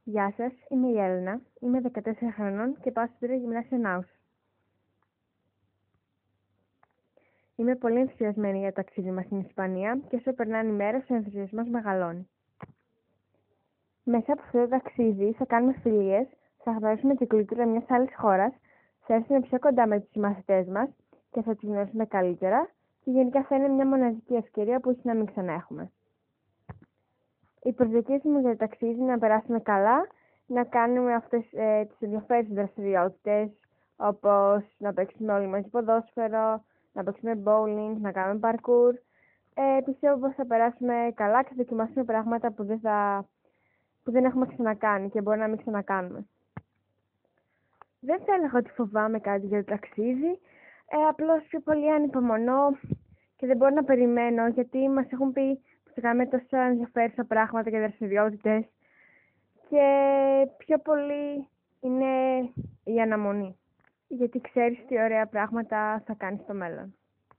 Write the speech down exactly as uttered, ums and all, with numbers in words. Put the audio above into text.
Γεια σας, είμαι η Έλληνα, είμαι δεκατέσσερα χρονών και πάω στο τρίτο γυμνάσιο Νάους. Είμαι πολύ ενθουσιασμένη για το ταξίδι μας στην Ισπανία και όσο περνάνε οι μέρες ο ενθουσιασμός μεγαλώνει. Μέσα από αυτό το ταξίδι θα κάνουμε φιλίες, θα γνωρίσουμε την κουλτούρα μιας άλλης χώρας, θα έρθουμε πιο κοντά με τους συμμαθητές μας και θα τους γνωρίσουμε καλύτερα και γενικά θα είναι μια μοναδική ευκαιρία που ίσως να μην ξαναέχουμε. Οι προσδοκίες μου για το ταξίδι είναι να περάσουμε καλά, να κάνουμε αυτές ε, τις ενδιαφέρουσες δραστηριότητες, όπως να παίξουμε όλοι μαζί ποδόσφαιρο, να παίξουμε bowling, να κάνουμε parkour. Ε, πιστεύω πως θα περάσουμε καλά και θα δοκιμάσουμε πράγματα που δεν, θα, που δεν έχουμε ξανακάνει και μπορεί να μην ξανακάνουμε. Δεν θα έλεγα ότι φοβάμαι κάτι για το ταξίδι, ε, απλώς πιο πολύ ανυπομονώ και δεν μπορώ να περιμένω, γιατί μας έχουν πει πως θα κάνουμε τόσα ενδιαφέρουσα πράγματα και δραστηριότητες και πιο πολύ είναι η αναμονή, γιατί ξέρεις τι ωραία πράγματα θα κάνεις στο μέλλον.